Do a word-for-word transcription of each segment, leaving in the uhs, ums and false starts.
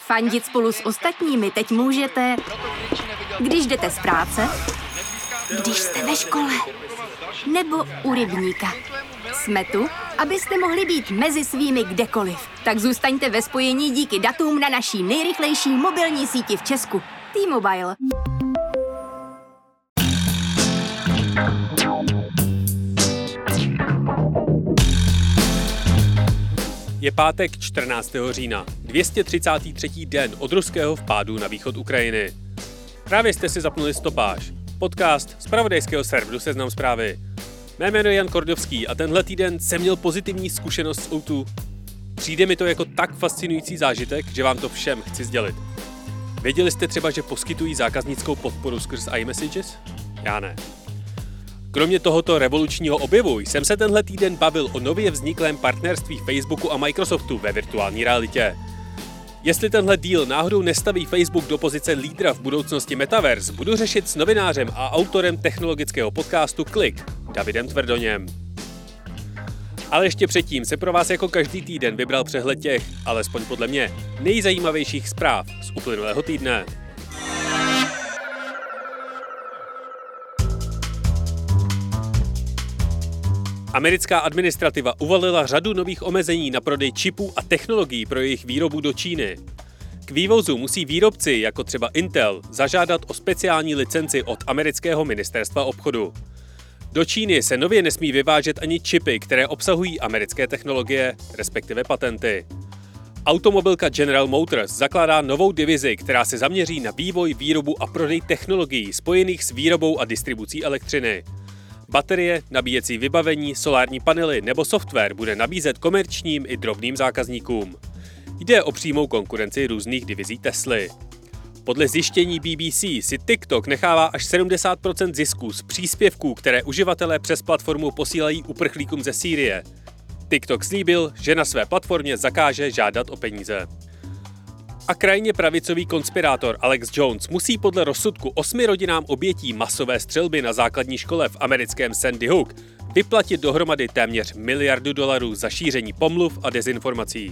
Fandit spolu s ostatními teď můžete, když jdete z práce, když jste ve škole, nebo u rybníka. Jsme tu, abyste mohli být mezi svými kdekoliv. Tak zůstaňte ve spojení díky datům na naší nejrychlejší mobilní síti v Česku. T-Mobile. Je pátek čtrnáctého října, dvě stě třicátý třetí den od ruského vpádu na východ Ukrajiny. Právě jste si zapnuli Stopáž, podcast z zpravodajského serveru Seznam Zprávy. Mé jméno je Jan Kordovský a tenhle týden jsem měl pozitivní zkušenost s O dva. Přijde mi to jako tak fascinující zážitek, že vám to všem chci sdělit. Věděli jste třeba, že poskytují zákaznickou podporu skrz iMessages? Já ne. Kromě tohoto revolučního objevu jsem se tenhle týden bavil o nově vzniklém partnerství Facebooku a Microsoftu ve virtuální realitě. Jestli tenhle deal náhodou nestaví Facebook do pozice lídra v budoucnosti Metaverse, budu řešit s novinářem a autorem technologického podcastu Klik, Davidem Tvrdoněm. Ale ještě předtím se pro vás jako každý týden vybral přehled těch, alespoň podle mě, nejzajímavějších zpráv z uplynulého týdne. Americká administrativa uvalila řadu nových omezení na prodej čipů a technologií pro jejich výrobu do Číny. K vývozu musí výrobci, jako třeba Intel, zažádat o speciální licenci od amerického ministerstva obchodu. Do Číny se nově nesmí vyvážet ani čipy, které obsahují americké technologie, respektive patenty. Automobilka General Motors zakládá novou divizi, která se zaměří na vývoj, výrobu a prodej technologií spojených s výrobou a distribucí elektřiny. Baterie, nabíjecí vybavení, solární panely nebo software bude nabízet komerčním i drobným zákazníkům. Jde o přímou konkurenci různých divizí Tesly. Podle zjištění B B C si TikTok nechává až sedmdesát procent zisků z příspěvků, které uživatelé přes platformu posílají uprchlíkům ze Sýrie. TikTok slíbil, že na své platformě zakáže žádat o peníze. A krajně pravicový konspirátor Alex Jones musí podle rozsudku osmi rodinám obětí masové střelby na základní škole v americkém Sandy Hook vyplatit dohromady téměř miliardu dolarů za šíření pomluv a dezinformací.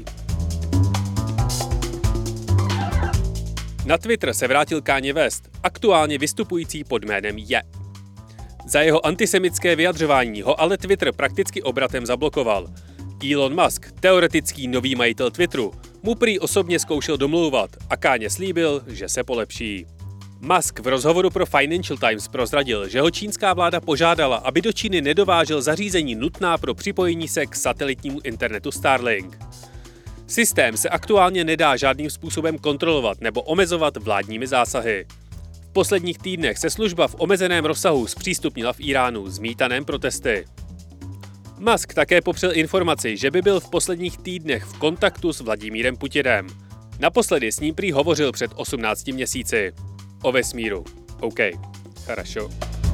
Na Twitter se vrátil Kanye West, aktuálně vystupující pod jménem Ye. Za jeho antisemické vyjadřování ho ale Twitter prakticky obratem zablokoval. Elon Musk, teoretický nový majitel Twitteru, mu prý osobně zkoušel domlouvat a Kanye slíbil, že se polepší. Musk v rozhovoru pro Financial Times prozradil, že ho čínská vláda požádala, aby do Číny nedovážel zařízení nutná pro připojení se k satelitnímu internetu Starlink. Systém se aktuálně nedá žádným způsobem kontrolovat nebo omezovat vládními zásahy. V posledních týdnech se služba v omezeném rozsahu zpřístupnila v Iránu zmítaném protesty. Musk také popřel informaci, že by byl v posledních týdnech v kontaktu s Vladimírem Putinem. Naposledy s ním prý hovořil před osmnácti měsíci. O vesmíru. OK, хорошо.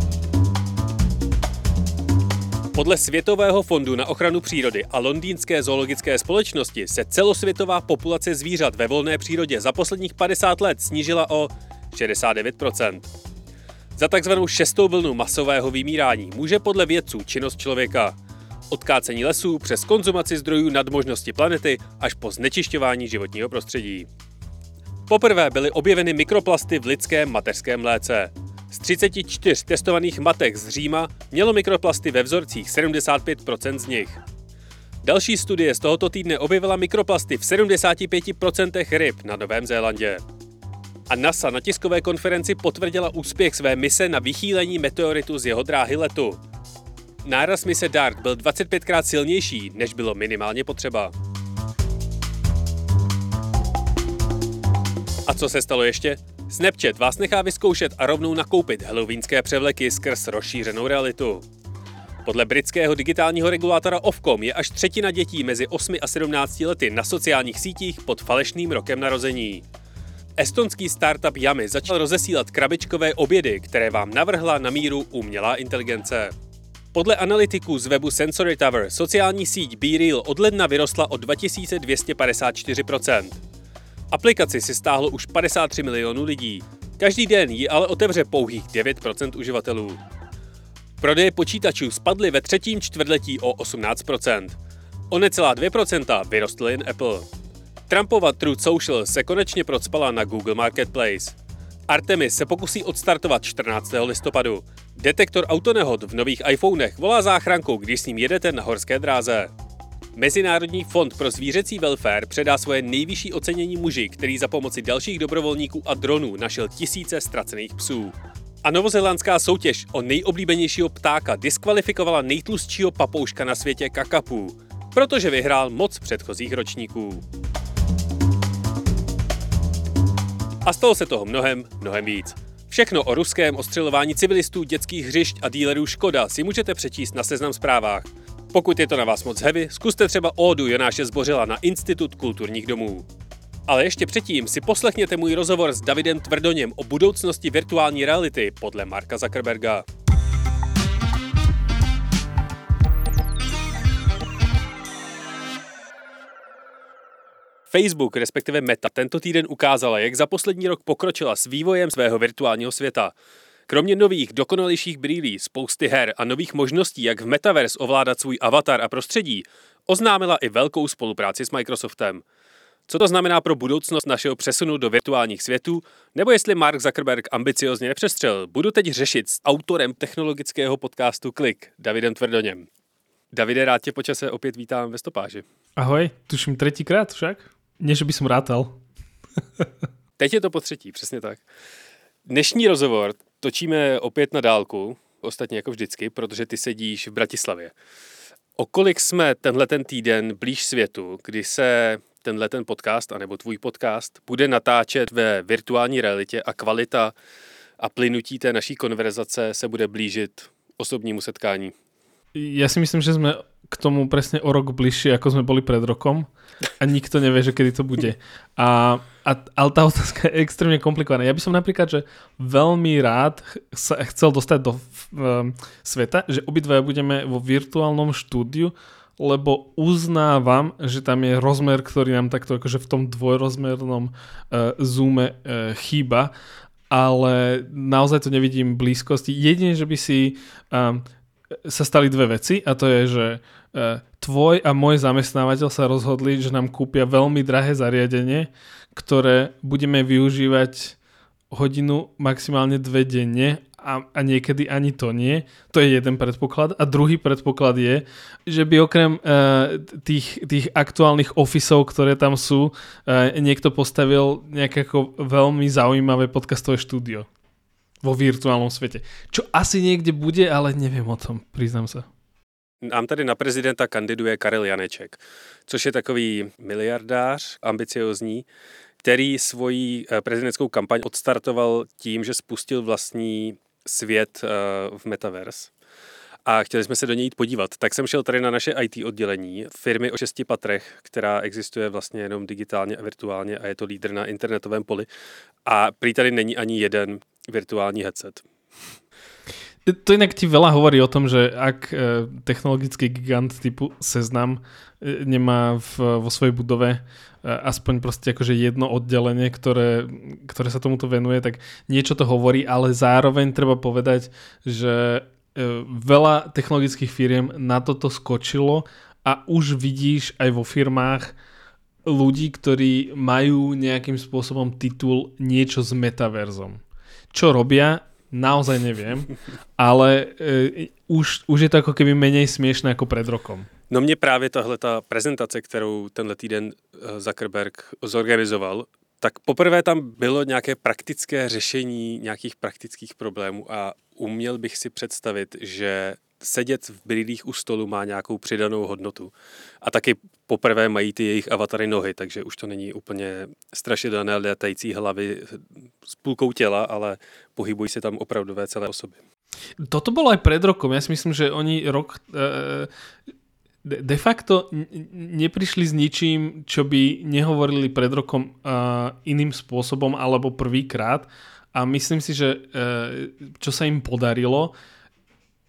Podle Světového fondu na ochranu přírody a londýnské zoologické společnosti se celosvětová populace zvířat ve volné přírodě za posledních padesát let snížila o šedesát devět procent. Za takzvanou šestou vlnu masového vymírání může podle vědců činnost člověka. Od kácení lesů přes konzumaci zdrojů nadmožnosti planety až po znečišťování životního prostředí. Poprvé byly objeveny mikroplasty v lidském mateřském mléce. Z třiceti čtyř testovaných matek z Říma mělo mikroplasty ve vzorcích sedmdesát pět procent z nich. Další studie z tohoto týdne objevila mikroplasty v sedmdesáti pěti procentech ryb na Novém Zélandě. A NASA na tiskové konferenci potvrdila úspěch své mise na vychýlení meteoritu z jeho dráhy letu. Náraz mise DART byl dvacet pětkrát silnější, než bylo minimálně potřeba. A co se stalo ještě? Snapchat vás nechá vyzkoušet a rovnou nakoupit halloweenské převleky skrz rozšířenou realitu. Podle britského digitálního regulátora Ofcom je až třetina dětí mezi osmi a sedmnácti lety na sociálních sítích pod falešným rokem narození. Estonský startup Yummy začal rozesílat krabičkové obědy, které vám navrhla na míru umělá inteligence. Podle analytiků z webu Sensory Tower sociální síť BeReal od ledna vyrostla o dva tisíce dvě stě padesát čtyři procent. Aplikaci si stáhlo už padesát tři milionů lidí. Každý den ji ale otevře pouhých devět procent uživatelů. Prodeje počítačů spadly ve třetím čtvrtletí o osmnáct procent. O necelá dvě procenta vyrostl jen Apple. Trumpova Truth Social se konečně procpala na Google Marketplace. Artemis se pokusí odstartovat čtrnáctého listopadu. Detektor autonehod v nových iPhonech volá záchranku, když s ním jedete na horské dráze. Mezinárodní fond pro zvířecí welfare předá svoje nejvyšší ocenění muži, který za pomoci dalších dobrovolníků a dronů našel tisíce ztracených psů. A novozélandská soutěž o nejoblíbenějšího ptáka diskvalifikovala nejtlustšího papouška na světě kakapů, protože vyhrál moc předchozích ročníků. A stalo se toho mnohem, mnohem víc. Všechno o ruském ostřelování civilistů, dětských hřišť a dílerů Škoda si můžete přečíst na Seznam Zprávách. Pokud je to na vás moc heavy, zkuste třeba ódu Jonáše Zbořila na Institut kulturních domů. Ale ještě předtím si poslechněte můj rozhovor s Davidem Tvrdoněm o budoucnosti virtuální reality podle Marka Zuckerberga. Facebook, respektive Meta, tento týden ukázala, jak za poslední rok pokročila s vývojem svého virtuálního světa. Kromě nových, dokonalejších brýlí, spousty her a nových možností, jak v Metaverse ovládat svůj avatar a prostředí, oznámila i velkou spolupráci s Microsoftem. Co to znamená pro budoucnost našeho přesunu do virtuálních světů, nebo jestli Mark Zuckerberg ambiciozně nepřestřelil, budu teď řešit s autorem technologického podcastu Klik, Davidem Tvrdoněm. Davide, rád tě po čase opět vítám ve stopáži. Ahoj, tuším tretíkrát však. Nie, že by som rátal. Teď je to po třetí, přesně tak. Dnešní rozhovor točíme opět na dálku, ostatně jako vždycky, protože ty sedíš v Bratislavě. O kolik jsme tenhle ten týden blíž světu, kdy se tenhle ten podcast, anebo tvůj podcast, bude natáčet ve virtuální realitě a kvalita a plynutí té naší konverzace se bude blížit osobnímu setkání? Ja si myslím, že sme k tomu presne o rok bližšie, ako sme boli pred rokom a nikto nevie, že kedy to bude. A, a, ale tá otázka je extrémne komplikovaná. Ja by som napríklad, že veľmi rád sa chcel dostať do um, sveta, že obidvaja budeme vo virtuálnom štúdiu, lebo uznávam, že tam je rozmer, ktorý nám takto akože v tom dvojrozmernom uh, zoome uh, chýba, ale naozaj to nevidím blízkosti. Jedine, že by si um, sa stali dve veci a to je, že uh, tvoj a môj zamestnávateľ sa rozhodli, že nám kúpia veľmi drahé zariadenie, ktoré budeme využívať hodinu, maximálne dve denne a, a niekedy ani to nie. To je jeden predpoklad. A druhý predpoklad je, že by okrem uh, tých, tých aktuálnych officeov, ktoré tam sú, uh, niekto postavil nejaké ako veľmi zaujímavé podcastové štúdio vo virtuálnom svete. Čo asi niekde bude, ale neviem o tom, priznám sa. Nám tady na prezidenta kandiduje Karel Janeček, což je takový miliardář, ambiciozní, který svoji prezidentskou kampaň odstartoval tím, že spustil vlastní svět v Metaverse. A chtěli jsme se do něj jít podívat. Tak jsem šel tady na naše í té oddělení firmy o šesti patrech, která existuje vlastně jenom digitálně a virtuálně a je to lídr na internetovém poli. A prý tady není ani jeden virtuální headset. To inak ti veľa hovorí o tom, že ak technologický gigant typu Seznam nemá v, vo svojej budove aspoň proste akože jedno oddelenie, ktoré, ktoré sa tomuto venuje, tak niečo to hovorí, ale zároveň treba povedať, že veľa technologických firiem na toto skočilo a už vidíš aj vo firmách ľudí, ktorí majú nejakým spôsobom titul niečo s metaverzom. Čo robia? Naozaj neviem, ale e, už, už je to ako keby menej smiešné ako pred rokom. No mě právě tahle ta prezentace, kterou tenhle týden Zuckerberg zorganizoval, tak poprvé tam bylo nějaké praktické řešení nějakých praktických problémů a uměl bych si představit, že sedět v brýlích u stolu má nějakou přidanou hodnotu. A taky poprvé mají ty jejich avatary nohy, takže už to není úplně strašidelné létající hlavy s půlkou těla, ale pohybují se tam opravdové celé osoby. Toto bolo aj pred rokom. Ja si myslím, že oni rok e, de facto neprišli s ničím, čo by nehovorili pred rokom e, iným spôsobom alebo prvýkrát. A myslím si, že e, čo sa im podarilo,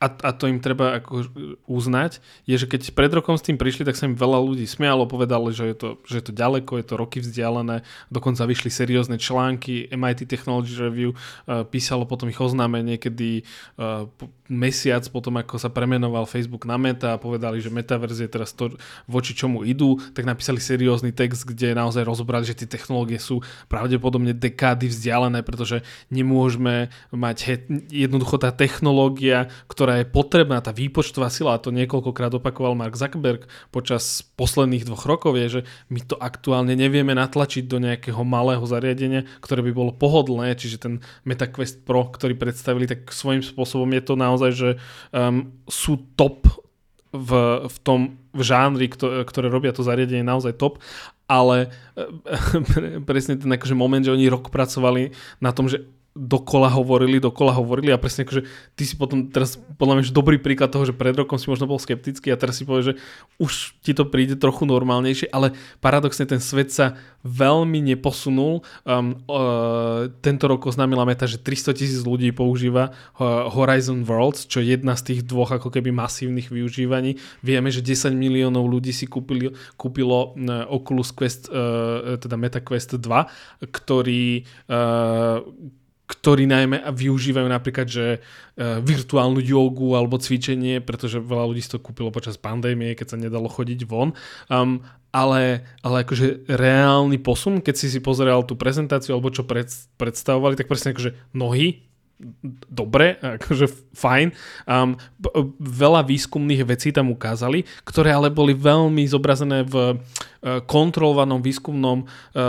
a, a to im treba ako uznať, je, že keď pred rokom s tým prišli, tak sa im veľa ľudí smialo, povedali, že je to, že je to ďaleko, je to roky vzdialené, dokonca vyšli seriózne články, em í té Technology Review uh, písalo potom ich oznámenie, kedy uh, mesiac potom, ako sa premenoval Facebook na Meta a povedali, že Metaverse je teraz to, voči čomu idú, tak napísali seriózny text, kde naozaj rozobrali, že tie technológie sú pravdepodobne dekády vzdialené, pretože nemôžeme mať he- jednoducho tá technológia, ktorá je potrebná, tá výpočtová sila, a to niekoľkokrát opakoval Mark Zuckerberg počas posledných dvoch rokov, je, že my to aktuálne nevieme natlačiť do nejakého malého zariadenia, ktoré by bolo pohodlné, čiže ten MetaQuest Pro, ktorý predstavili, tak svojím spôsobom je to naozaj, že um, sú top v, v tom v žánri, ktoré robia to zariadenie, naozaj top, ale presne ten akože moment, že oni rok pracovali na tom, že dokola hovorili, dokola hovorili a presne akože ty si potom teraz podľa mňa dobrý príklad toho, že pred rokom si možno bol skeptický a teraz si povie, že už ti to príde trochu normálnejšie, ale paradoxne ten svet sa veľmi neposunul. Um, uh, tento rok oznámila Meta, že tristotisíc ľudí používa uh, Horizon Worlds, čo je jedna z tých dvoch ako keby masívnych využívaní. Vieme, že desať miliónov ľudí si kúpili, kúpilo uh, Oculus Quest, uh, teda Meta Quest dva, ktorý uh, ktorí najmä využívajú napríklad, že uh, virtuálnu jogu alebo cvičenie, pretože veľa ľudí si to kúpilo počas pandémie, keď sa nedalo chodiť von. Um, ale, ale akože reálny posun, keď si si pozeral tú prezentáciu alebo čo pred, predstavovali, tak presne akože nohy, dobre, akože fajn. Um, veľa výskumných vecí tam ukázali, ktoré ale boli veľmi zobrazené v uh, kontrolovanom výskumnom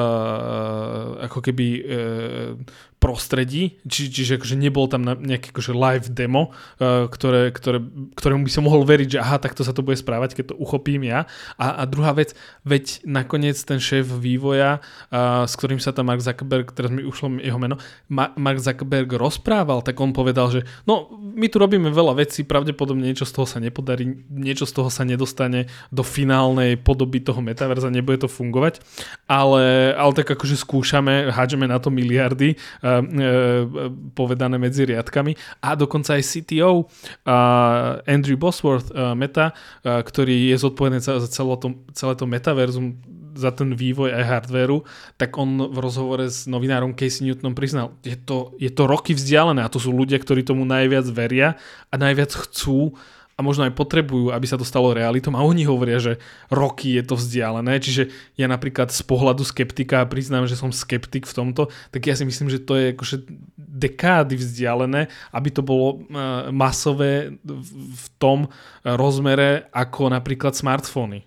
uh, ako keby uh, prostredí, či, čiže akože nebol tam nejaké akože live demo, uh, ktoré, ktoré, ktorému by som mohol veriť, že aha, takto sa to bude správať, keď to uchopím ja. A, a druhá vec, veď nakoniec ten šéf vývoja, uh, s ktorým sa tam Mark Zuckerberg, teraz mi ušlo jeho meno, Ma- Mark Zuckerberg rozprával, tak on povedal, že no, my tu robíme veľa vecí, pravdepodobne niečo z toho sa nepodarí, niečo z toho sa nedostane do finálnej podoby toho metaverza, nebude to fungovať, ale, ale tak akože skúšame, hádžeme na to miliardy, uh, povedané medzi riadkami, a dokonca aj C T O uh, Andrew Bosworth uh, Meta, uh, ktorý je zodpovedný za, za celé to, celé to metaverzum, za ten vývoj aj hardvéru, tak on v rozhovore s novinárom Casey Newtonom priznal, je to, je to roky vzdialené a to sú ľudia, ktorí tomu najviac veria a najviac chcú a možno aj potrebujú, aby sa to stalo realitom, a oni hovoria, že roky je to vzdialené, čiže ja napríklad z pohľadu skeptika priznám, že som skeptik v tomto, tak ja si myslím, že to je akože dekády vzdialené, aby to bolo uh, masové v tom rozmere ako napríklad smartfóny.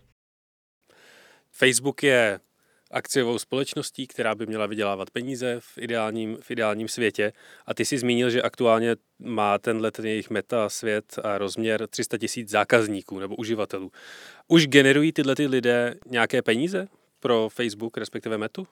Facebook je akciovou společností, která by měla vydělávat peníze v ideálním, v ideálním světě. A ty si zmínil, že aktuálně má tenhle ten jejich meta svět a rozměr tři sta tisíc zákazníků nebo uživatelů. Už generují tyhle ty lidé nějaké peníze pro Facebook, respektive Metu?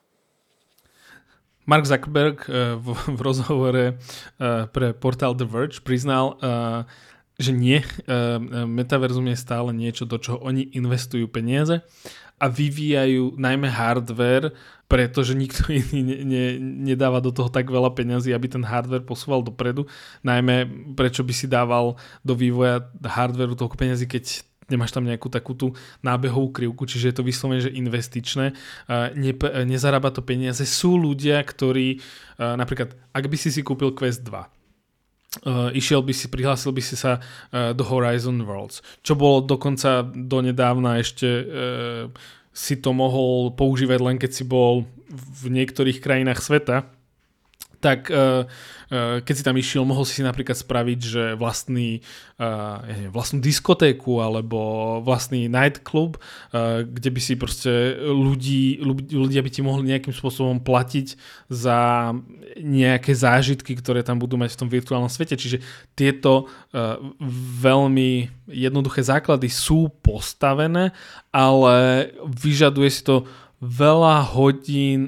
Mark Zuckerberg v, v rozhovore pre portál The Verge priznal, že nie, metaverzum je stále niečo, do čoho oni investujú peniaze a vyvíjajú najmä hardware, pretože nikto iný ne, ne, nedáva do toho tak veľa peňazí, aby ten hardware posúval dopredu. Najmä prečo by si dával do vývoja hardwareu toľko peňazí, keď nemáš tam nejakú takú tú nábehovú krivku, čiže je to vyslovene, že investičné. Ne, nezarába to peniaze. Sú ľudia, ktorí napríklad, ak by si si kúpil Quest dva, Uh, išiel by si, prihlásil by si sa uh, do Horizon Worlds, čo bolo dokonca donedávna ešte uh, si to mohol používať len keď si bol v niektorých krajinách sveta, tak uh, uh, keď si tam išiel, mohol si napríklad spraviť, že vlastný, uh, ja neviem, vlastnú diskotéku alebo vlastný nightclub, uh, kde by si proste ľudí, ľudia by ti mohli nejakým spôsobom platiť za nejaké zážitky, ktoré tam budú mať v tom virtuálnom svete. Čiže tieto uh, veľmi jednoduché základy sú postavené, ale vyžaduje si to veľa hodín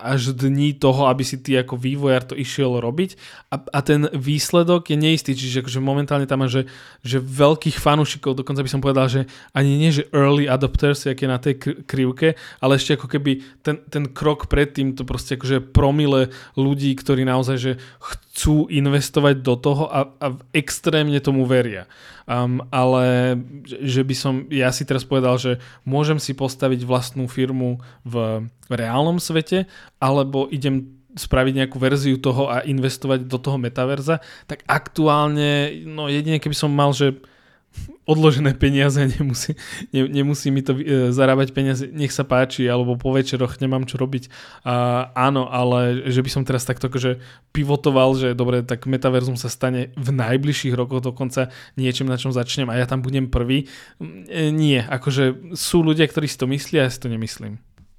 až dní toho, aby si ty ako vývojár to išiel robiť a, a ten výsledok je neistý, čiže akože momentálne tam má, že, že veľkých fanúšikov, dokonca by som povedal, že ani nie, že early adopters, jak je na tej krivke, ale ešte ako keby ten, ten krok predtým, to proste akože promile ľudí, ktorí naozaj že chcú investovať do toho a, a extrémne tomu veria. Um, ale že by som, ja si teraz povedal, že môžem si postaviť vlastnú firmu v, v reálnom svete, alebo idem spraviť nejakú verziu toho a investovať do toho metaverza, tak aktuálne, no jedine keby som mal, že odložené peniaze, nemusí, ne, nemusí mi to e, zarábať peniaze, nech sa páči, alebo po večeroch nemám čo robiť. A, áno, ale že by som teraz takto akože pivotoval, že dobre, tak metaverzum sa stane v najbližších rokoch dokonca niečím, na čom začnem a ja tam budem prvý. E, nie, akože sú ľudia, ktorí si to myslia, ja si to nemyslím.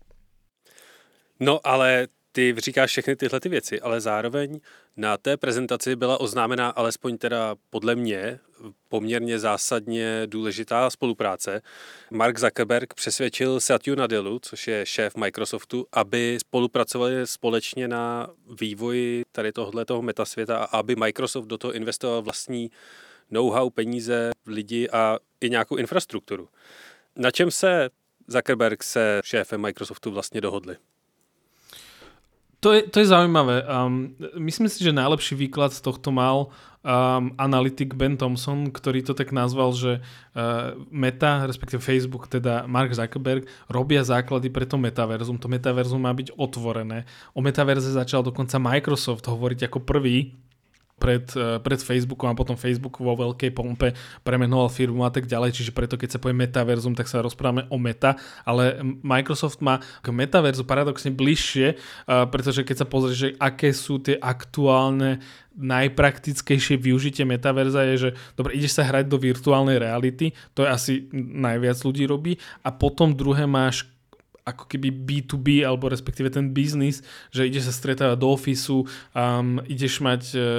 No ale ty říkáš všechny tyhle ty věci, ale zároveň na té prezentaci byla oznámena alespoň teda podle mě poměrně zásadně důležitá spolupráce. Mark Zuckerberg přesvědčil Satyu Nadellu, což je šéf Microsoftu, aby spolupracovali společně na vývoji tady tohoto metasvěta a aby Microsoft do toho investoval vlastní know-how, peníze, lidi a i nějakou infrastrukturu. Na čem se Zuckerberg se šéfem Microsoftu vlastně dohodli? To je, to je zaujímavé. Um, myslím si, že najlepší výklad z tohto mal um, analytik Ben Thompson, ktorý to tak nazval, že uh, Meta, respektíve Facebook, teda Mark Zuckerberg, robia základy pre to metaverzum. To metaverzum má byť otvorené. O metaverze začal dokonca Microsoft hovoriť ako prvý pred, pred Facebookom a potom Facebook vo veľkej pompe premenoval firmu a tak ďalej, čiže preto keď sa povie metaverzum, tak sa rozprávame o meta, ale Microsoft má k metaverzu paradoxne bližšie, pretože keď sa pozrieš, že aké sú tie aktuálne najpraktickejšie využitie metaverza je, že dobre, ideš sa hrať do virtuálnej reality, to je asi najviac ľudí robí a potom druhé máš ako keby bé dva bé, alebo respektíve ten biznis, že ideš sa stretávať do ofisu, um, ideš mať uh,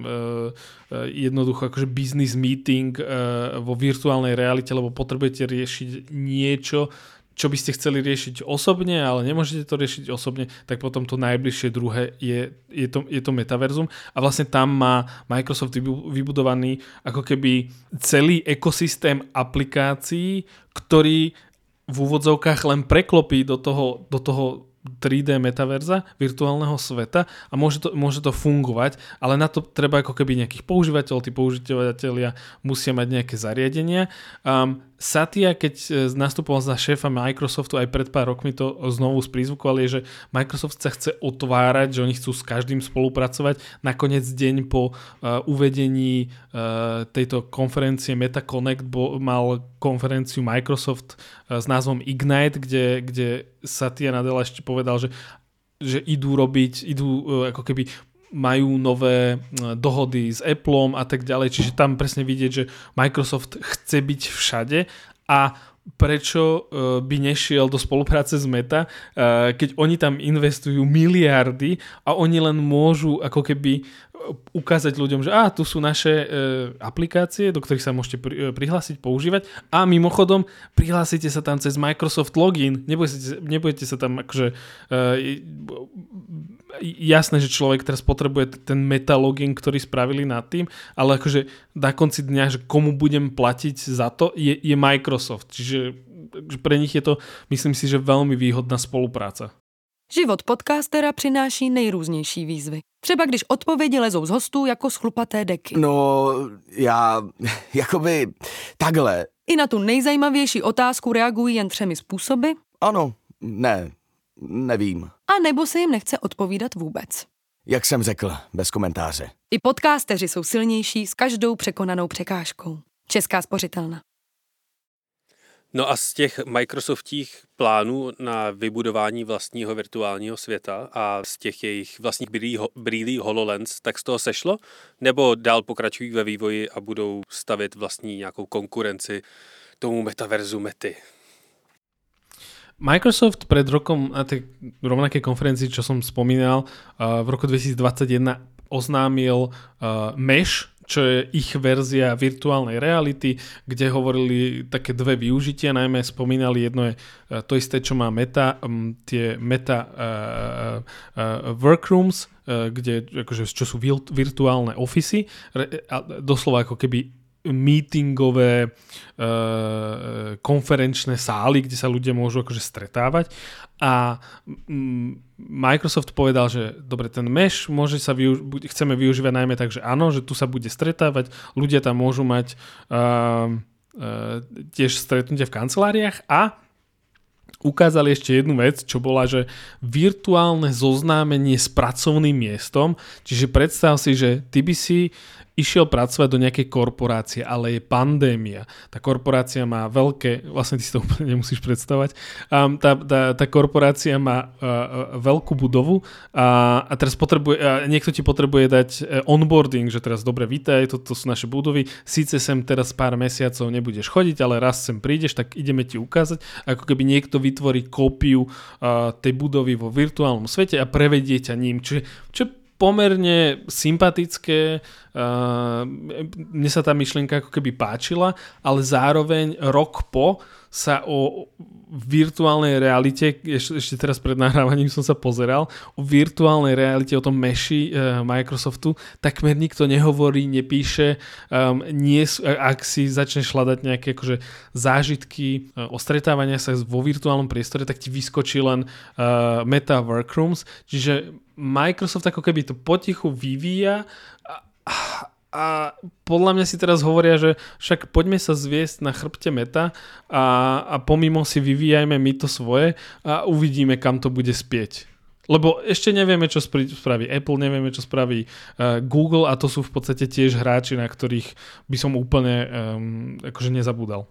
uh, jednoducho akože business meeting uh, vo virtuálnej realite, lebo potrebujete riešiť niečo, čo by ste chceli riešiť osobne, ale nemôžete to riešiť osobne, tak potom to najbližšie druhé je, je, to, je to metaverzum a vlastne tam má Microsoft vybudovaný ako keby celý ekosystém aplikácií, ktorý v úvodzovkách len preklopí do toho, do toho tri dé metaverza, virtuálneho sveta a môže to, môže to fungovať, ale na to treba ako keby nejakých používateľov, tí používateľia musia mať nejaké zariadenia. Um, Satya, keď nastupoval za šéfa Microsoftu aj pred pár rokmi to znovu sprizvukovali, je, že Microsoft sa chce otvárať, že oni chcú s každým spolupracovať. Nakoniec deň po uh, uvedení uh, tejto konferencie MetaConnect bol, mal konferenciu Microsoft uh, s názvom Ignite, kde, kde Satya Nadella ešte povedal, že, že idú robiť, idú uh, ako keby majú nové dohody s Appleom a tak ďalej, čiže tam presne vidieť, že Microsoft chce byť všade a prečo by nešiel do spolupráce s Meta, keď oni tam investujú miliardy a oni len môžu ako keby ukázať ľuďom, že á, tu sú naše e, aplikácie, do ktorých sa môžete pri, e, prihlásiť, používať a mimochodom prihlásite sa tam cez Microsoft login, nebudete, nebudete sa tam akože e, jasné, že človek teraz potrebuje ten meta login, ktorý spravili nad tým, ale akože na konci dňa, že komu budem platiť za to, je, je Microsoft, čiže pre nich je to, myslím si, že veľmi výhodná spolupráca. Život podcastera přináší nejrůznější výzvy. Třeba když odpovědi lezou z hostů jako z chlupaté deky. No, já, jakoby, takhle. I na tu nejzajímavější otázku reagují jen třemi způsoby. Ano, ne, nevím. A nebo se jim nechce odpovídat vůbec. Jak jsem řekl, bez komentáře. I podcasteři jsou silnější s každou překonanou překážkou. Česká spořitelna. No a z těch Microsoftích plánů na vybudování vlastního virtuálního světa a z těch jejich vlastních brýlí HoloLens, tak z toho sešlo? Nebo dál pokračují ve vývoji a budou stavit vlastní nějakou konkurenci tomu metaverzu Mety? Microsoft pred rokom na tej rovnakej konferencii, čo som spomínal, v roku dvetisícdvadsaťjeden oznámil uh, Mesh, čo je ich verzia virtuálnej reality, kde hovorili také dve využitia, najmä spomínali jedno je to isté, čo má Meta, um, tie Meta uh, uh, workrooms, uh, kde, akože, čo sú virtuálne ofisy, re, doslova ako keby meetingové uh, konferenčné sály, kde sa ľudia môžu akože stretávať a um, Microsoft povedal, že dobre, ten mesh môže sa využ- chceme využívať najmä tak, že áno, že tu sa bude stretávať, ľudia tam môžu mať uh, uh, tiež stretnutia v kanceláriách a ukázali ešte jednu vec, čo bola, že virtuálne zoznámenie s pracovným miestom, čiže predstav si, že ty by si išiel pracovať do nejakej korporácie, ale je pandémia. Tá korporácia má veľké, vlastne ty si to úplne nemusíš predstavať, um, tá, tá, tá korporácia má uh, veľkú budovu a, a teraz potrebuje, a niekto ti potrebuje dať onboarding, že teraz dobre, vítaj, toto sú naše budovy, síce sem teraz pár mesiacov nebudeš chodiť, ale raz sem prídeš, tak ideme ti ukázať, ako keby niekto vytvorí kópiu uh, tej budovy vo virtuálnom svete a prevedie ťa ním. Čiže čo pomerne sympatické, uh, mne sa tá myšlienka ako keby páčila, ale zároveň rok po sa o virtuálnej realite, ešte, ešte teraz pred nahrávaním som sa pozeral, o virtuálnej realite, o tom meshi uh, Microsoftu, takmer nikto nehovorí, nepíše, um, nie, ak si začneš hľadať nejaké akože zážitky uh, o stretávania sa vo virtuálnom priestore, tak ti vyskočí len uh, Meta Workrooms, čiže Microsoft ako keby to potichu vyvíja a, a podľa mňa si teraz hovoria, že však poďme sa zviesť na chrbte Meta a, a pomimo si vyvíjajme my to svoje a uvidíme, kam to bude spieť. Lebo ešte nevieme, čo spraví Apple, nevieme, čo spraví uh, Google a to sú v podstate tiež hráči, na ktorých by som úplne um, akože nezabúdal.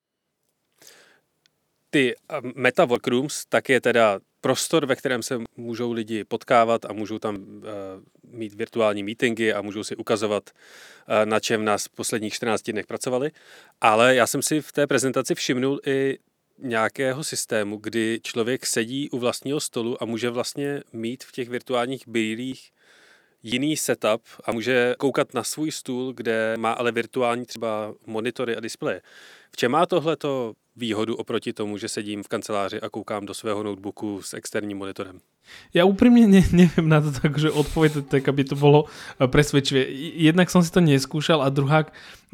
Ty Meta Workrooms, tak je teda prostor, ve kterém se můžou lidi potkávat a můžou tam uh, mít virtuální meetingy a můžou si ukazovat, uh, na čem nás v posledních čtrnácti dnech pracovali. Ale já jsem si v té prezentaci všimnul i nějakého systému, kdy člověk sedí u vlastního stolu a může vlastně mít v těch virtuálních brýlích jiný setup a může koukat na svůj stůl, kde má ale virtuální třeba monitory a displeje. V čem má tohleto výhodu oproti tomu, že sedím v kanceláři a koukám do svého notebooku s externím monitorem? Ja úprimne ne, neviem na to takže odpovedať tak, aby to bolo presvedčivé. Jednak som si to neskúšal a druhák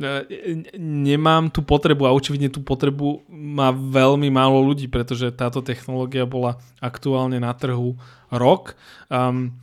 nemám tú potrebu a očividne tú potrebu má veľmi málo ľudí, pretože táto technológia bola aktuálne na trhu rok. Um,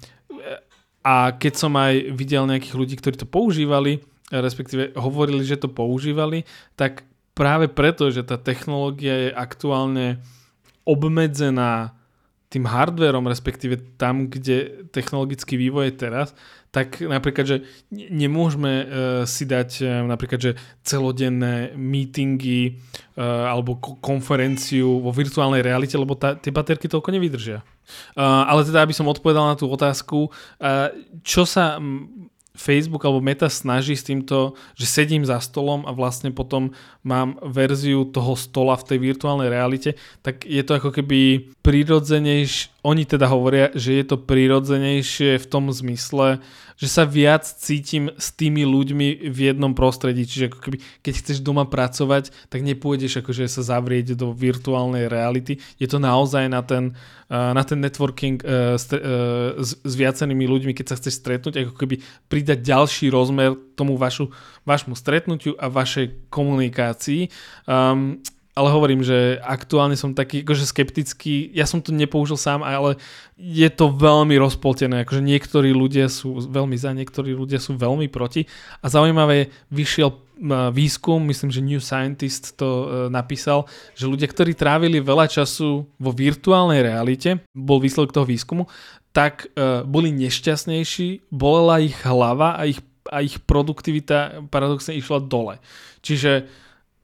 a keď som aj videl nejakých ľudí, ktorí to používali, respektíve hovorili, že to používali, tak práve preto, že tá technológia je aktuálne obmedzená tým hardvérom, respektíve tam, kde technologický vývoj je teraz, tak napríklad, že nemôžeme uh, si dať uh, napríklad, že celodenné meetingy uh, alebo ko- konferenciu vo virtuálnej realite, lebo tá, tie baterky toľko nevydržia. Uh, ale teda, aby som odpovedal na tú otázku, uh, čo sa Facebook alebo Meta snaží s týmto, že sedím za stolom a vlastne potom mám verziu toho stola v tej virtuálnej realite, tak je to ako keby prirodzenejšie, oni teda hovoria, že je to prirodzenejšie v tom zmysle, že sa viac cítim s tými ľuďmi v jednom prostredí, čiže ako keby, keď chceš doma pracovať, tak nepôjdeš akože sa zavrieť do virtuálnej reality, je to naozaj na ten, na ten networking s, s viacerými ľuďmi, keď sa chceš stretnúť, ako keby pridať ďalší rozmer tomu vašu, vašmu stretnutiu a vašej komunikácii. Um, ale hovorím, že aktuálne som taký akože skeptický, ja som to nepoužil sám, ale je to veľmi rozpoltené, akože niektorí ľudia sú veľmi za, niektorí ľudia sú veľmi proti a zaujímavé, vyšiel výskum, myslím, že New Scientist to napísal, že ľudia, ktorí trávili veľa času vo virtuálnej realite, bol výsledok toho výskumu, tak uh, boli nešťastnejší, bolela ich hlava a ich, a ich produktivita paradoxne išla dole. Čiže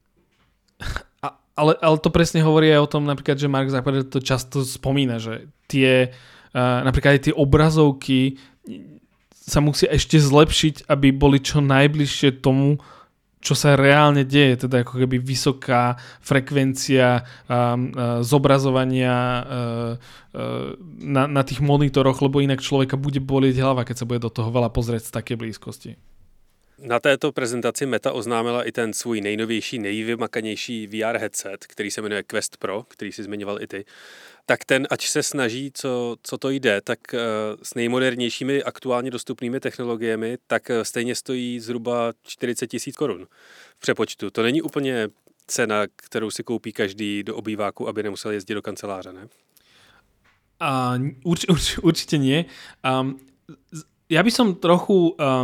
Ale, ale to presne hovorí aj o tom, napríklad, že Mark Zuckerberg to často spomína, že tie, uh, napríklad aj tie obrazovky sa musia ešte zlepšiť, aby boli čo najbližšie tomu, čo sa reálne deje, teda ako keby vysoká frekvencia um, uh, zobrazovania uh, uh, na, na tých monitoroch, lebo inak človeka bude bolieť hlava, keď sa bude do toho veľa pozrieť z takej blízkosti. Na této prezentaci Meta oznámila i ten svůj nejnovější, nejvymakanější V R headset, který se jmenuje Quest Pro, který si zmiňoval i ty. Tak ten, ač se snaží, co, co to jde, tak uh, s nejmodernějšími aktuálně dostupnými technologiemi, tak uh, stejně stojí zhruba čtyřicet tisíc korun v přepočtu. To není úplně cena, kterou si koupí každý do obýváku, aby nemusel jezdit do kanceláře, ne? Uh, urč, urč, určite nie. Um, ja by som trochu um, uh,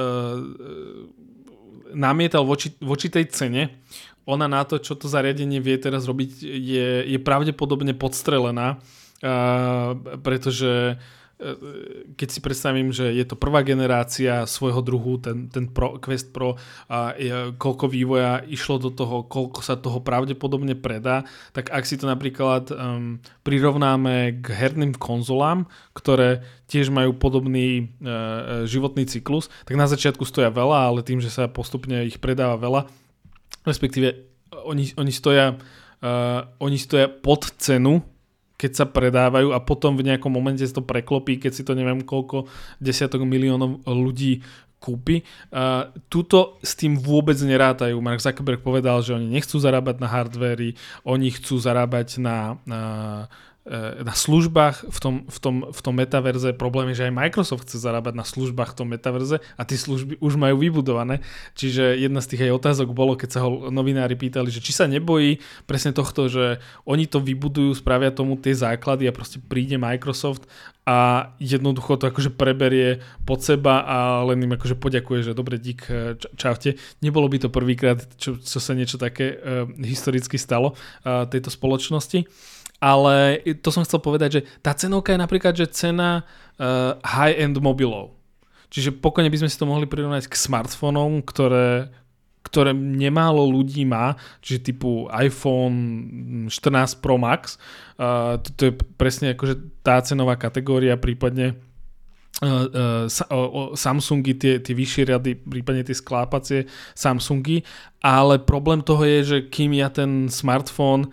namietal voči, voči tej cene. Ona na to, čo to zariadenie vie teraz robiť, je, je pravdepodobne podstrelená, uh, pretože keď si predstavím, že je to prvá generácia svojho druhu, ten, ten Pro, Quest Pro, a je, koľko vývoja išlo do toho, koľko sa toho pravdepodobne predá, tak ak si to napríklad um, prirovnáme k herným konzolám, ktoré tiež majú podobný uh, životný cyklus, tak na začiatku stoja veľa, ale tým, že sa postupne ich predáva veľa, respektíve oni, oni, stoja, uh, oni stoja pod cenu, keď sa predávajú a potom v nejakom momente sa to preklopí, keď si to neviem koľko desiatok miliónov ľudí kúpi. Uh, tuto s tým vôbec nerátajú. Mark Zuckerberg povedal, že oni nechcú zarábať na hardvéri, oni chcú zarábať na, na, na službách v tom, v, tom, v tom metaverze. Problém je, že aj Microsoft chce zarábať na službách v tom metaverze a tie služby už majú vybudované. Čiže jedna z tých aj otázok bolo, keď sa ho novinári pýtali, že či sa nebojí presne tohto, že oni to vybudujú, spravia tomu tie základy a proste príde Microsoft a jednoducho to akože preberie pod seba a len im akože poďakuje, že dobre, dík, čaute. Nebolo by to prvýkrát, čo, čo sa niečo také uh, historicky stalo uh, tejto spoločnosti. Ale to som chcel povedať, že tá cenovka je napríklad, že cena uh, high-end mobilov. Čiže pokojne by sme si to mohli prirovnať k smartfónom, ktoré, ktoré nemálo ľudí má, čiže typu iPhone štrnásť Pro Max. Uh, to je presne akože tá cenová kategória, prípadne uh, uh, Samsungy, tie, tie vyššie riady, prípadne tie sklápacie Samsungy. Ale problém toho je, že kým ja ten smartfón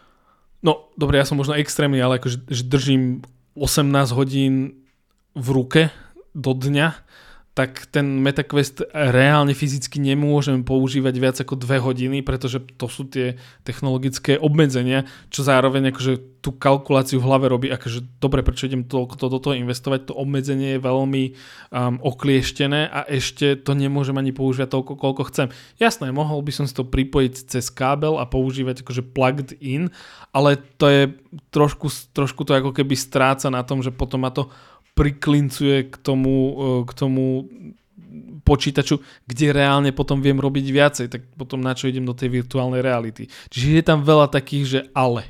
no, dobre, ja som možno extrémny, ale akože že držím osemnásť hodín v ruke do dňa, tak ten MetaQuest reálne fyzicky nemôžem používať viac ako dve hodiny, pretože to sú tie technologické obmedzenia, čo zároveň akože tú kalkuláciu v hlave robí, akože dobre, prečo idem toľko to do toho investovať, to obmedzenie je veľmi um, oklieštené a ešte to nemôžem ani používať toľko, koľko chcem. Jasné, mohol by som si to pripojiť cez kábel a používať akože plugged in, ale to je trošku, trošku to ako keby stráca na tom, že potom ma to priklincuje k tomu, k tomu počítaču, kde reálne potom viem robiť viacej, tak potom na čo idem do tej virtuálnej reality. Čiže je tam veľa takých, že ale.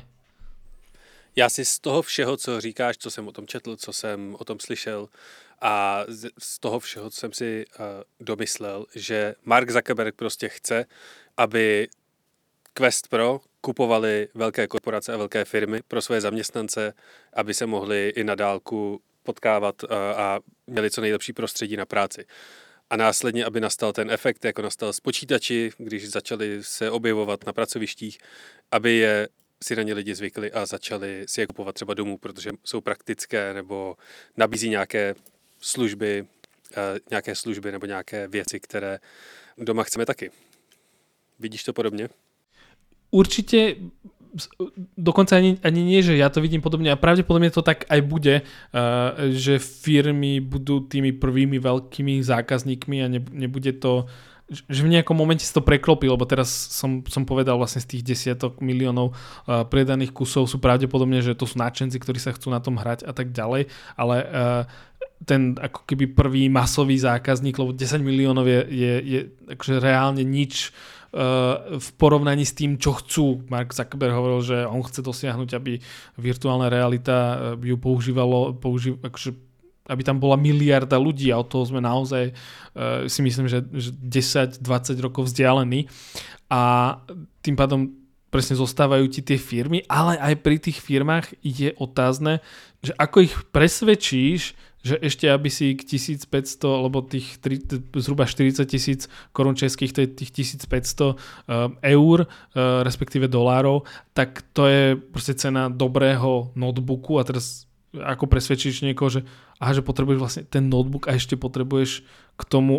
Já si z toho všeho, co říkáš, co jsem o tom četl, co jsem o tom slyšel a z toho všeho, co jsem si uh, domyslel, že Mark Zuckerberg prostě chce, aby Quest Pro kupovali velké korporace a velké firmy pro své zaměstnance, aby se mohli i na dálku potkávat a měli co nejlepší prostředí na práci. A následně, aby nastal ten efekt, jako nastal s počítači, když začali se objevovat na pracovištích, aby je si na ně lidi zvykli a začali si je kupovat třeba domů, protože jsou praktické nebo nabízí nějaké služby, nějaké služby nebo nějaké věci, které doma chceme taky. Vidíš to podobně? Určite dokonca ani, ani nie, že ja to vidím podobne a pravdepodobne to tak aj bude, uh, že firmy budú tými prvými veľkými zákazníkmi a ne, nebude to, že v nejakom momente si to preklopí, lebo teraz som, som povedal vlastne z tých desiatok miliónov uh, predaných kusov sú pravdepodobne, že to sú nadšenci, ktorí sa chcú na tom hrať a tak ďalej, ale uh, ten ako keby prvý masový zákazník, lebo desať miliónov je, je, je akože reálne nič v porovnaní s tým, čo chcú. Mark Zuckerberg hovoril, že on chce dosiahnuť, aby virtuálna realita ju používalo, použív, akože, aby tam bola miliarda ľudí a od toho sme naozaj uh, si myslím, že, že desať dvadsať rokov vzdialení a tým pádom presne zostávajú ti tie firmy, ale aj pri tých firmách je otázne, že ako ich presvedčíš, že ešte aby si k tisícpäťsto, alebo tých tri, zhruba štyridsať tisíc korún českých, to je tých tisícpäťsto uh, eur, uh, respektíve dolárov, tak to je proste cena dobrého notebooku a teraz ako presvedčíš niekoho, že, aha, že potrebuješ vlastne ten notebook a ešte potrebuješ k tomu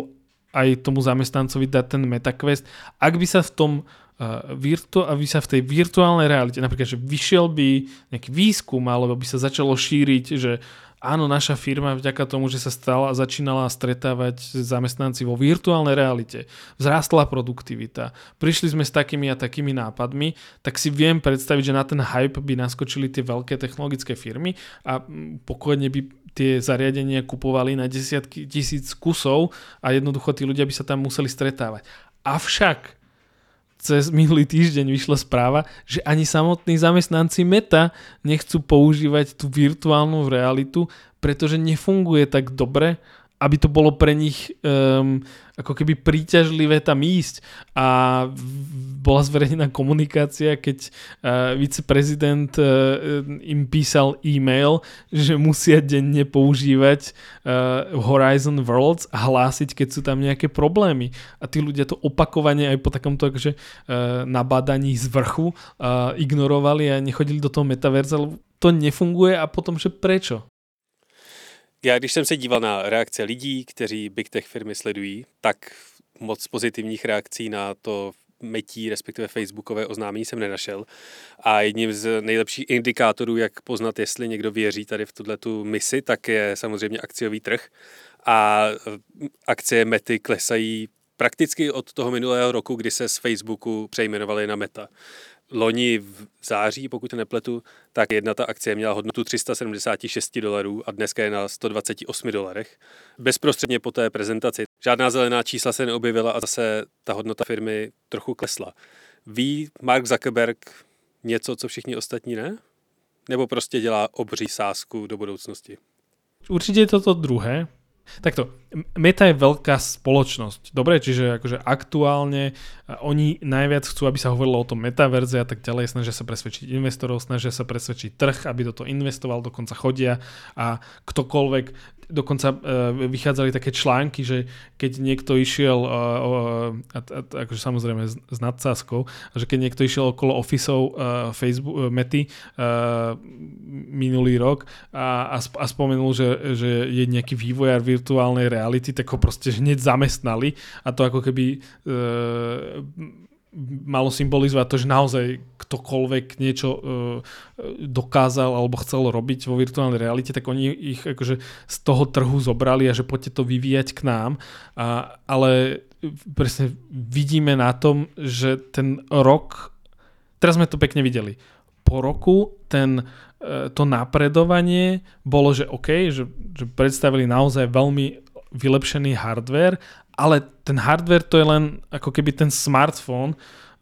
aj tomu zamestnancovi dať ten MetaQuest, ak by sa v tom uh, virtu- aby sa v tej virtuálnej realite, napríklad, že vyšiel by nejaký výskum, alebo by sa začalo šíriť, že áno, naša firma vďaka tomu, že sa stala a začínala stretávať zamestnanci vo virtuálnej realite, vzrástla produktivita, prišli sme s takými a takými nápadmi, tak si viem predstaviť, že na ten hype by naskočili tie veľké technologické firmy a pokojne by tie zariadenia kupovali na desiatky tisíc kusov a jednoducho tí ľudia by sa tam museli stretávať. Avšak cez minulý týždeň vyšla správa, že ani samotní zamestnanci Meta nechcú používať tú virtuálnu realitu, pretože nefunguje tak dobre, aby to bolo pre nich um, ako keby príťažlivé tam ísť. A bola zverejnená komunikácia, keď uh, viceprezident uh, im písal e-mail, že musia denne používať uh, Horizon Worlds a hlásiť, keď sú tam nejaké problémy. A tí ľudia to opakovane aj po takomto akože, uh, nabádaní z vrchu uh, ignorovali a nechodili do toho metaverza, lebo to nefunguje a potom, že prečo? Já, když jsem se díval na reakce lidí, kteří Big Tech firmy sledují, tak moc pozitivních reakcí na to metí, respektive facebookové oznámení jsem nenašel. A jedním z nejlepších indikátorů, jak poznat, jestli někdo věří tady v tuhletu misi, tak je samozřejmě akciový trh. A akcie Mety klesají prakticky od toho minulého roku, kdy se z Facebooku přejmenovali na Meta. Loni v září, pokud nepletu, tak jedna ta akcie měla hodnotu tři sta sedmdesát šest dolarů a dneska je na sto dvacet osm dolarech. Bezprostředně po té prezentaci žádná zelená čísla se neobjevila a zase ta hodnota firmy trochu klesla. Ví Mark Zuckerberg něco, co všichni ostatní ne? Nebo prostě dělá obří sázku do budoucnosti? Určite je toto druhé. Takto, Meta je veľká spoločnosť, dobre, čiže akože aktuálne oni najviac chcú, aby sa hovorilo o tom metaverze a tak ďalej, snažia sa presvedčiť investorov, snažia sa presvedčiť trh, aby do toho investoval, dokonca chodia a ktokoľvek, dokonca uh, vychádzali také články, že keď niekto išiel uh, uh, a, a, akože samozrejme s, s nadsázkou, že keď niekto išiel okolo ofisov uh, Facebook, uh, Mety uh, minulý rok a, a, sp- a spomenul, že, že je nejaký vývojár virtuálnej reality, tak ho proste hneď zamestnali a to ako keby uh, malo symbolizovať to, že naozaj ktokoľvek niečo uh, dokázal alebo chcel robiť vo virtuálnej realite, tak oni ich akože z toho trhu zobrali a že poďte to vyvíjať k nám. A, ale presne vidíme na tom, že ten rok, teraz sme to pekne videli, po roku ten, uh, to napredovanie bolo, že OK, že, že predstavili naozaj veľmi vylepšený hardware, ale ten hardware to je len ako keby ten smartfón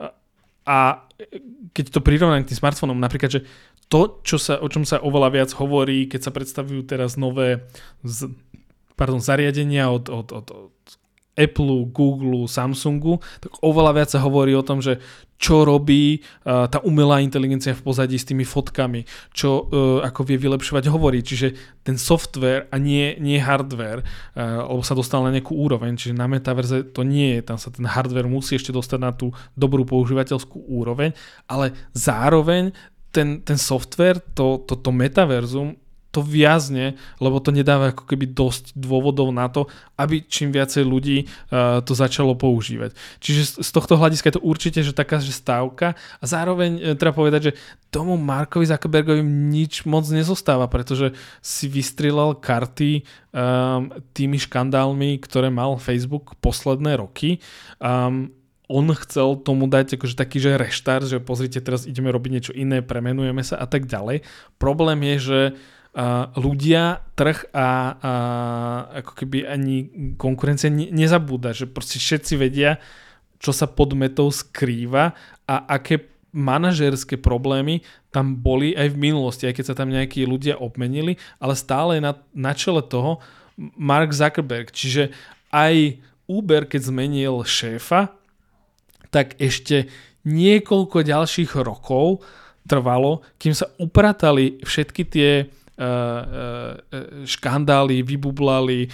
a keď to prirovnám k tým smartfónom, napríklad, že to, čo sa, o čom sa oveľa viac hovorí, keď sa predstavujú teraz nové z, pardon, zariadenia od, od, od, od Apple, Google, Samsungu, tak oveľa viac sa hovorí o tom, že čo robí uh, tá umelá inteligencia v pozadí s tými fotkami, čo uh, ako vie vylepšovať hovorí. Čiže ten software a nie, nie hardware, uh, lebo sa dostal na nejakú úroveň, čiže na metaverze to nie je, tam sa ten hardware musí ešte dostať na tú dobrú používateľskú úroveň, ale zároveň ten, ten software, to, to, to metaverzum, to viazne, lebo to nedáva ako keby dosť dôvodov na to, aby čím viacej ľudí uh, to začalo používať. Čiže z tohto hľadiska je to určite že taká že stávka a zároveň uh, treba povedať, že tomu Markovi Zuckerbergovi nič moc nezostáva, pretože si vystrelal karty um, tými škandálmi, ktoré mal Facebook posledné roky. Um, on chcel tomu dať akože taký, že reštart, že pozrite, teraz ideme robiť niečo iné, premenujeme sa a tak ďalej. Problém je, že Uh, ľudia, trh a, a ako keby ani konkurencia ne, nezabúda, že proste všetci vedia, čo sa pod Metou skrýva a aké manažérske problémy tam boli aj v minulosti, aj keď sa tam nejakí ľudia obmenili, ale stále je na, na čele toho Mark Zuckerberg. Čiže aj Uber, keď zmenil šéfa, tak ešte niekoľko ďalších rokov trvalo, kým sa upratali všetky tie škandály, vybublali,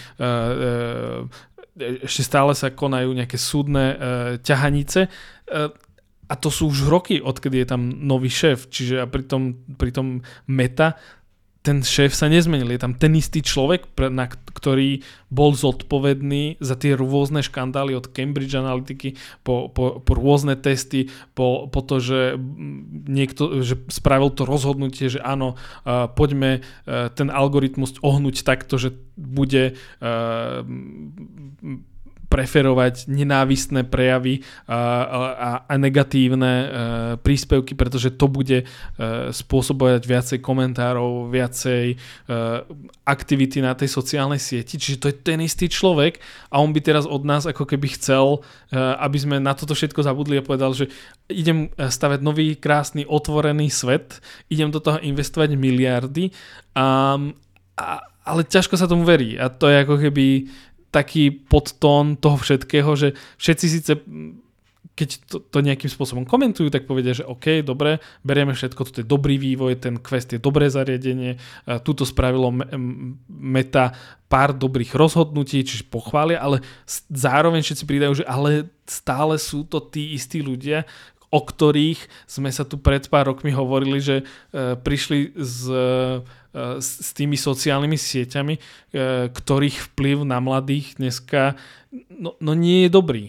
ešte stále sa konajú nejaké súdne ťahanice a to sú už roky, odkedy je tam nový šéf, čiže a pritom, pritom Meta ten šéf sa nezmenil. Je tam ten istý človek, na ktorý bol zodpovedný za tie rôzne škandály od Cambridge Analytiky po, po, po rôzne testy, po, po to, že niekto že spravil to rozhodnutie, že áno, uh, poďme uh, ten algoritmus ohnúť takto, že bude uh, preferovať nenávistné prejavy a, a, a negatívne e, príspevky, pretože to bude e, spôsobovať viacej komentárov, viacej e, aktivity na tej sociálnej sieti. Čiže to je ten istý človek a on by teraz od nás ako keby chcel, e, aby sme na toto všetko zabudli a povedal, že idem stavať nový, krásny, otvorený svet, idem do toho investovať miliardy, a, a, ale ťažko sa tomu verí. A to je ako keby taký podtón toho všetkého, že všetci síce, keď to, to nejakým spôsobom komentujú, tak povedia, že OK, dobre, berieme všetko, toto je dobrý vývoj, ten Quest je dobré zariadenie, tuto spravilo Meta pár dobrých rozhodnutí, čiže pochvália, ale zároveň všetci pridajú, že ale stále sú to tí istí ľudia, o ktorých sme sa tu pred pár rokmi hovorili, že uh, prišli z, uh, s tými sociálnymi sieťami, uh, ktorých vplyv na mladých dneska no, no nie je dobrý.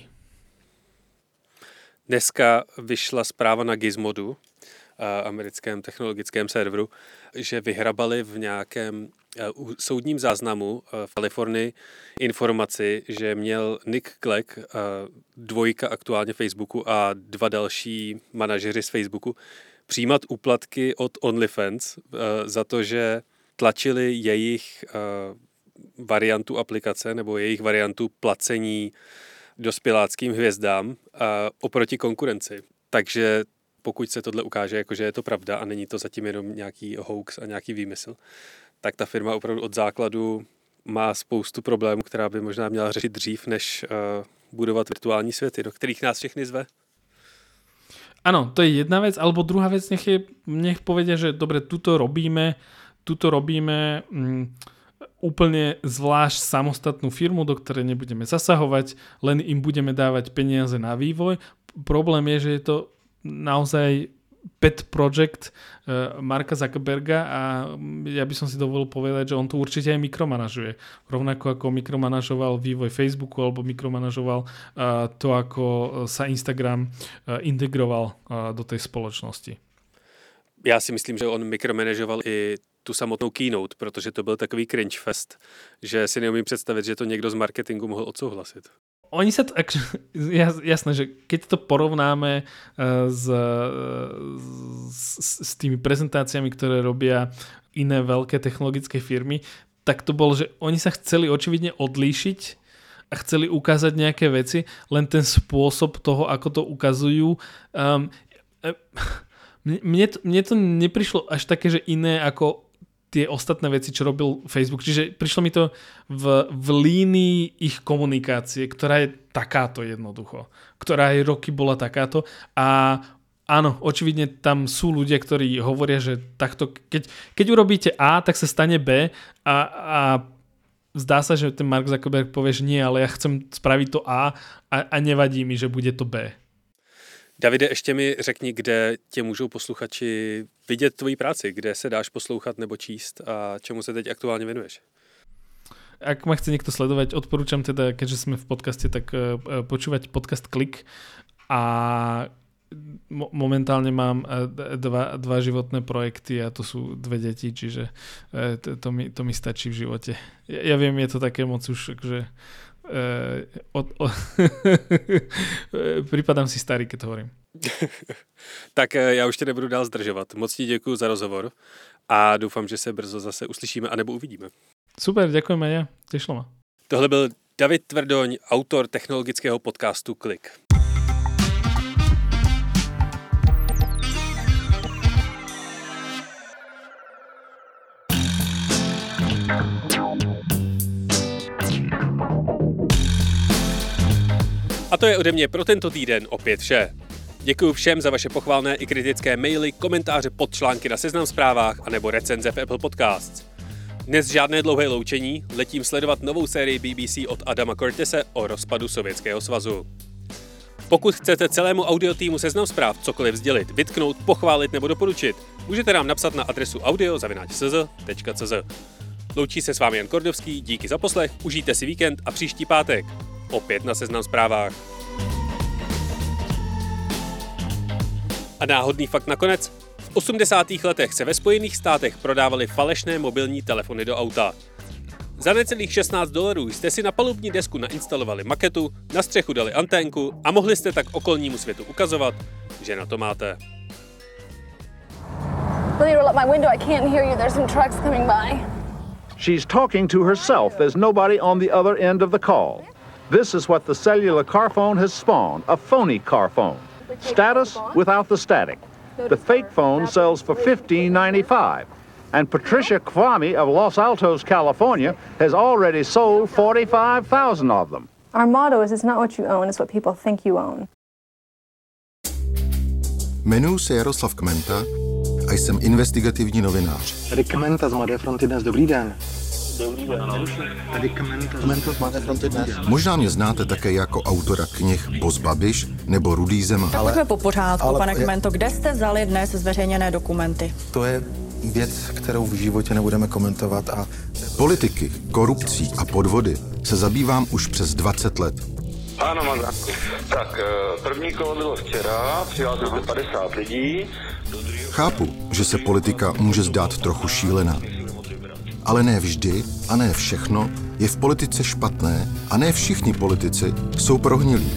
Dneska vyšla zpráva na Gizmodu, uh, americkém technologickém serveru, že vyhrabali v nějakém uh, soudním záznamu uh, v Kalifornii informaci, že měl Nick Clegg, uh, dvojka aktuálně Facebooku a dva další manažeři z Facebooku, přijímat úplatky od OnlyFans uh, za to, že tlačili jejich uh, variantu aplikace nebo jejich variantu placení dospěláckým hvězdám uh, oproti konkurenci. Takže pokud se tohle ukáže, jakože je to pravda a není to zatím jenom nějaký hoax a nějaký výmysl, tak ta firma opravdu od základu má spoustu problémů, která by možná měla řešit dřív, než uh, budovat virtuální světy, do kterých nás všechny zve. Áno, to je jedna vec, alebo druhá vec, nech, je, nech povedia, že dobre, tuto robíme, tuto robíme mm, úplne zvlášť samostatnú firmu, do ktorej nebudeme zasahovať, len im budeme dávať peniaze na vývoj. Problém je, že je to naozaj pet project uh, Marka Zuckerberga a ja by som si dovolil povedať, že on to určite aj mikromanažuje. Rovnako ako mikromanažoval vývoj Facebooku alebo mikromanažoval uh, to, ako sa Instagram uh, integroval uh, do tej spoločnosti. Já si myslím, že on mikromanažoval i tu samotnou keynote, protože to byl takový cringe fest, že si neumím představit, že to někdo z marketingu mohl odsouhlasit. Oni sa to, jasné, že keď to porovnáme s, s, s tými prezentáciami, ktoré robia iné veľké technologické firmy, tak to bolo, že oni sa chceli očividne odlíšiť a chceli ukázať nejaké veci, len ten spôsob toho, ako to ukazujú. Um, mne, to, mne to neprišlo až také, že iné ako tie ostatné veci, čo robil Facebook. Čiže prišlo mi to v, v línii ich komunikácie, ktorá je takáto jednoducho. Ktorá aj roky bola takáto. A áno, očividne tam sú ľudia, ktorí hovoria, že takto, keď, keď urobíte A, tak sa stane B a, a zdá sa, že ten Mark Zuckerberg povie, že nie, ale ja chcem spraviť to A a, a nevadí mi, že bude to B. Davide, ještě mi řekni, kde tě můžou posluchači vidět tvoji práci, kde se dáš poslouchat nebo číst a čemu se teď aktuálně věnuješ? Ak ma chce niekto sledovať, odporúčam teda, keďže sme v podcaste, tak uh, počúvať podcast Klik a mo- momentálne mám uh, dva, dva životné projekty a to sú dve deti, čiže uh, to, to, mi, to mi stačí v živote. Ja, ja viem, je to také moc už, že Uh, od, od Připadám si starý, keď to hovorím. Tak já už tě nebudu dál zdržovat. Moc ti děkuju za rozhovor a doufám, že se brzo zase uslyšíme anebo uvidíme. Super, ďakujem aj ja. Tešlo ma. Tohle byl David Tvrdoň, autor technologického podcastu Klik. A to je ode mě pro tento týden opět vše. Děkuji všem za vaše pochvalné i kritické maily, komentáře pod články na Seznam Zprávách anebo recenze v Apple Podcasts. Dnes žádné dlouhé loučení, letím sledovat novou sérii B B C od Adama Curtise o rozpadu Sovětského svazu. Pokud chcete celému audiotýmu Seznam Zpráv cokoliv sdělit, vytknout, pochválit nebo doporučit, můžete nám napsat na adresu audio zavináč c z tečka c z. Loučí se s vámi Jan Kordovský, díky za poslech, užijte si víkend a příští pátek opět na Seznam Zprávách. A náhodný fakt nakonec. V osmdesátých letech se ve Spojených státech prodávaly falešné mobilní telefony do auta. Za necelých šestnáct dolarů jste si na palubní desku nainstalovali maketu, na střechu dali anténku a mohli jste tak okolnímu světu ukazovat, že na to máte. Will you roll up my window? I can't hear you. There's some trucks coming by. She's talking to herself. There's nobody on the other end of the call. This is what the cellular car phone has spawned, a phony car phone. Status without the static. The fake phone sells for fifteen ninety-five. And Patricia Kwame of Los Altos, California, has already sold forty-five thousand of them. Our motto is it's not what you own, it's what people think you own. Jmenuji se Jaroslav Kmenta a jsem investigativní novinář. Tady Kmenta z Mladé fronty dnes, dobrý den. Dobrý den. Tady Kmenta z Mladé fronty dnes. Možná mě znáte také jako autora knih Boss Babiš nebo Rudý Zeman. Tak pojďme po pořádku, ale, pane Kmento, kde jste vzali dnes zveřejněné dokumenty? To je věc, kterou v životě nebudeme komentovat. A politiky, korupcí a podvody se zabývám už přes dvacet let. Ano, Mazanku. Tak první kolo bylo včera, přihlásilo se padesát lidí. Chápu, že se politika může zdát trochu šílená. Ale ne vždy a ne všechno je v politice špatné a ne všichni politici jsou prohnilí.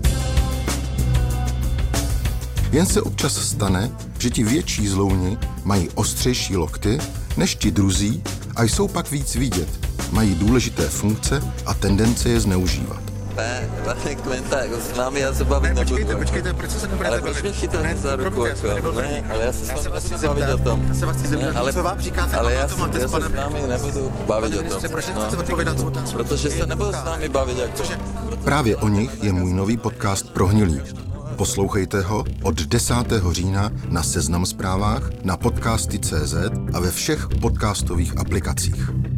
Jen se občas stane, že ti větší zlouni mají ostřejší lokty než ti druzí a jsou pak víc vidět. Mají důležité funkce a tendence je zneužívat. Ne, pane Kmenta, jako s námi já se bavit nebudu. Počkejte, počkejte, proč se nebudete bavit? Ale proč mě chytáte za ruku, jako? Ne, ale já se s vámi nechci bavit o tom. Já se vás chci zeptat, ale, co vám říkáte, ale já, to máte já se s námi nebudu bavit o tom. Proč nechcete odpovědat tu otázku? Protože se nebudu s námi bavit, jako. Právě o nich je můj nový podcast Prohnilí. Poslouchejte ho od desátého října na Seznam Zprávách, na podcasty tečka cé zet a ve všech podcastových aplikacích.